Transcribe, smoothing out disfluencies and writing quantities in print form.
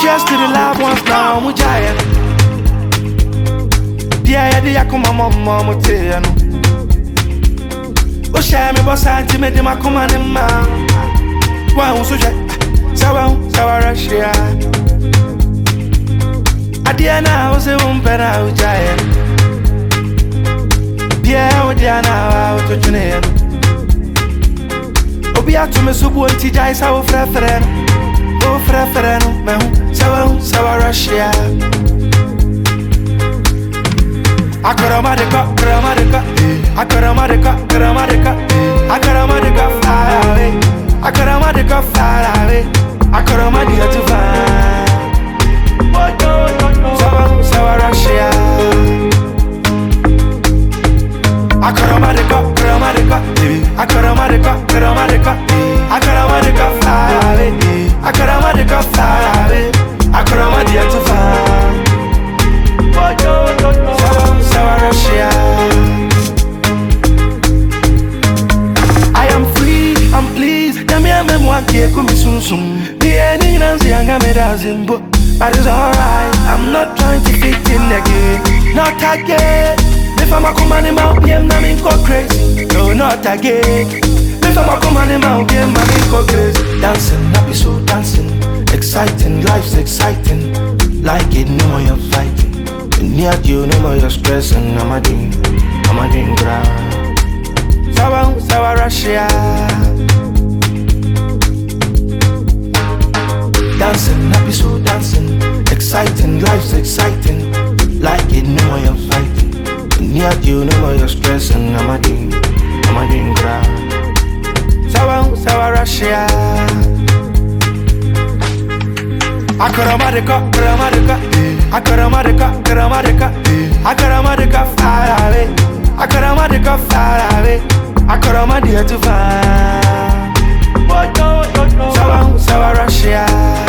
Cheers to the loved ones now, Mujaya. Dear, the Yakuma Mama Mutano. O Shami was anti-made my command in ma. One so Sawarashia. Adiana was a woman out giant. Dear, Diana out to Junea. Obia to me so one tea, our friend. Oh, friend, Sawarashia. Akaramadika, fly away. Akaramadika, fly away. Akaramadika to fly. Sawarashia. Akaramadika, fly away. Akaramadika, fly away. Akaramadika to fly. I am free, I'm pleased. Yami mwake kumisumsum. The ending nansi yangame dazimbo. But it's alright, I'm not trying to fit in again. Not again. If I'm a command mouth, I'm go crazy. No, not again. If I'm a command mouth, I'm go crazy. Dancing, happy so dancing. Exciting, life's exciting. Like it, no more you're fighting. Near you, no more you're stressing. I'm a dream ground. Sawarashia. Dancing, happy so dancing. Exciting, life's exciting. Like it, no more you're fighting. Near you, no more you're stressing. I'm a dream ground. Sawarashia. Akaramadika, fly away. Akaramadika, fly away. Akaramadika to fly. Sawarashia.